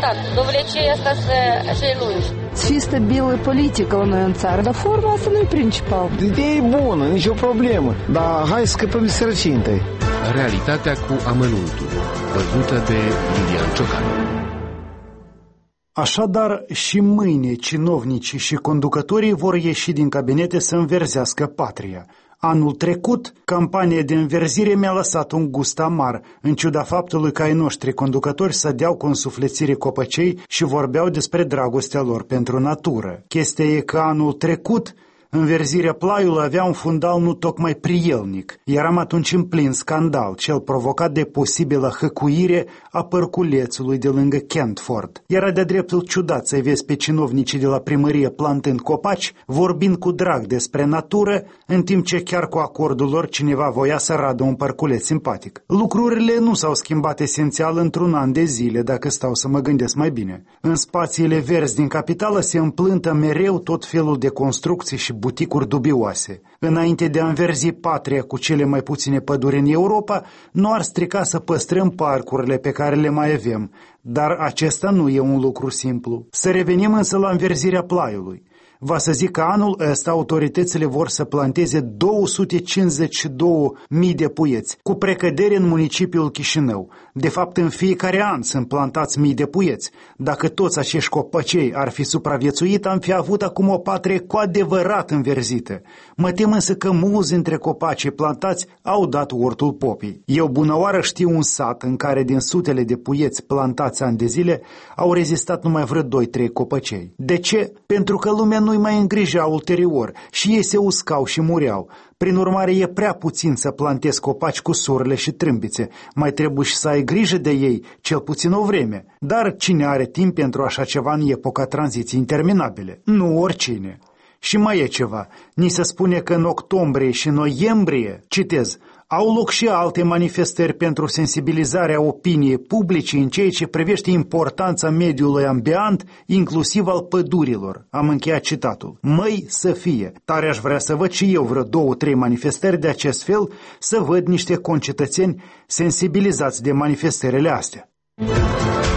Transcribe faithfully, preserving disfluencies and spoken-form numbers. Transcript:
interesant. Dovlecei asta să-i lungi. Să fie stabilă politică la noi în țară, dar forma asta nu e principal. Ideea e bună, nicio problemă, dar hai să scăpăm de sărăcie întâi. Realitatea cu amănuntul, văzută de Lilian Ciocan. Așadar, și mâine cinovnicii și conducătorii vor ieși din cabinete să înverzească patria. Anul trecut, campania de înverzire mi-a lăsat un gust amar, în ciuda faptului că ai noștri conducători sădeau cu însuflețire copăcei și vorbeau despre dragostea lor pentru natură. Chestia e că anul trecut înverzirea plaiului avea un fundal nu tocmai prielnic. Eram atunci în plin scandal, cel provocat de posibilă hăcuire a părculețului de lângă Kentford. Era de-a dreptul ciudat să-i vezi pe cinovnicii de la primărie plantând copaci, vorbind cu drag despre natură, în timp ce chiar cu acordul lor cineva voia să radă un părculeț simpatic. Lucrurile nu s-au schimbat esențial într-un an de zile, dacă stau să mă gândesc mai bine. În spațiile verzi din capitală se împlântă mereu tot felul de construcții și buticuri dubioase. Înainte de a înverzi patria cu cele mai puține păduri în Europa, nu ar strica să păstrăm parcurile pe care le mai avem, dar acesta nu e un lucru simplu. Să revenim însă la înverzirea plaiului. Va să zic că anul ăsta autoritățile vor să planteze două sute cincizeci și două mii de puieți, cu precădere în municipiul Chișinău. De fapt, în fiecare an sunt plantați mii de puieți. Dacă toți acești copăcei ar fi supraviețuit, am fi avut acum o patrie cu adevărat înverzită. Mă tem însă că mulți dintre copacii plantați au dat ortul popii. Eu bunăoară știu un sat în care din sutele de puieți plantați ani de zile au rezistat numai vreo doi trei copăcei. De ce? Pentru că lumea nu-i mai îngrija ulterior și ei se uscau și mureau. Prin urmare, e prea puțin să plantezi copaci cu surle și trâmbițe. Mai trebuie și să ai grijă de ei, cel puțin o vreme. Dar cine are timp pentru așa ceva în epoca tranziției interminabile? Nu oricine. Și mai e ceva. Ni se spune că în octombrie și noiembrie, citez, au loc și alte manifestări pentru sensibilizarea opiniei publice în ceea ce privește importanța mediului ambient, inclusiv al pădurilor. Am încheiat citatul. Măi să fie! Tare aș vrea să văd și eu vreo două, trei manifestări de acest fel, să văd niște concetățeni sensibilizați de manifestările astea.